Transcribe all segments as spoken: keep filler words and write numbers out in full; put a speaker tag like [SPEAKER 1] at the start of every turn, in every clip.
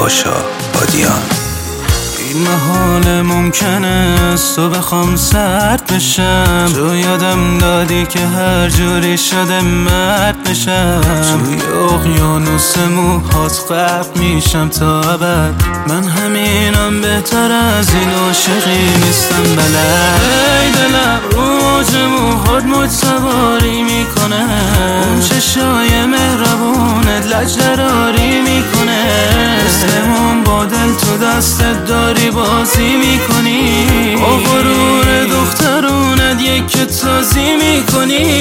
[SPEAKER 1] پاشا بادیان.
[SPEAKER 2] این محال ممکنه تو بخوام سرد بشم، تو یادم دادی که هر جوری شده مرد بشم. توی اقیانوس موهات غرق میشم تا ابد، من همینم بهتر از این عاشقی نیستم بلد. ای دلم روج موهات موج سواری میکنه، اون چشای مهربونت لجدراری میکنه. اسممون با دل تو دستت داری بازی میکنی، با غرور دخترونت یک تازی میکنی.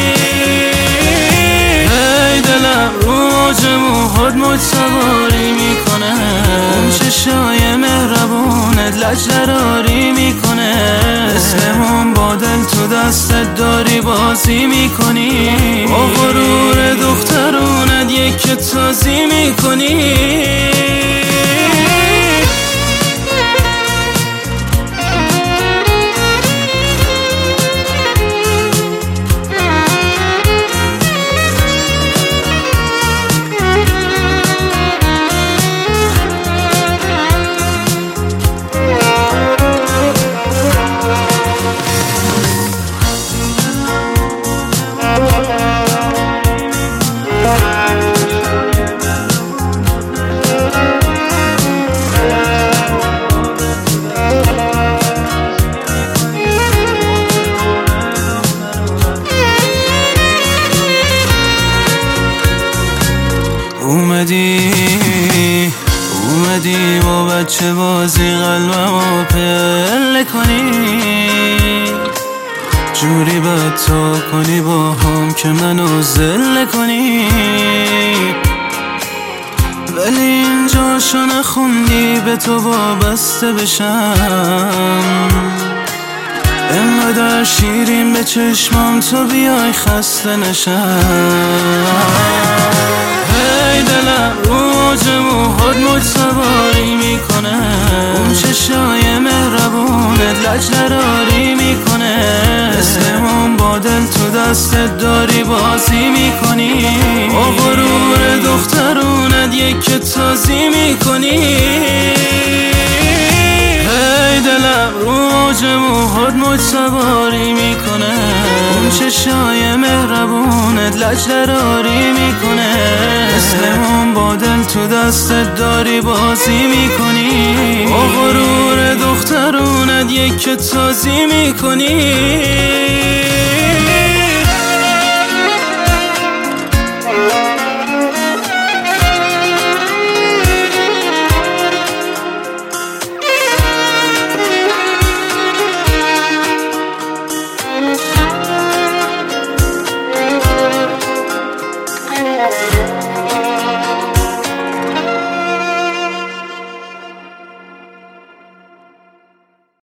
[SPEAKER 2] ای دلم روج موهات موج سواری میکنه، اون چشای مهربونت لجدراری میکنه. اسممون با دل تو دستت داری بازی میکنی، با غرور دخترونت یک تازی میکنی. اومدی اومدی با بچه بازی قلبمو پله کنی، جوری بد تا کنی با هم که منو ذله کنی. ولی اینجا شو نخوندی به تو وابسته بشم، انقدر شیرین به چشمام تو بیای خسته نشم. ای دلم روج موهات موج سواری میکنه، اون چشای مهربونت لجدراری میکنه. اسممون با دل تو دستت داری بازی میکنی، با غرور دخترونت یک تازی میکنی. ای دلم روج موهات موج سواری میکنه، اون چشای مهربونت لجدراری میکنه. اسممون با دل تو دستت داری بازی میکنی، با غرور دخترونت یک تازی میکنی.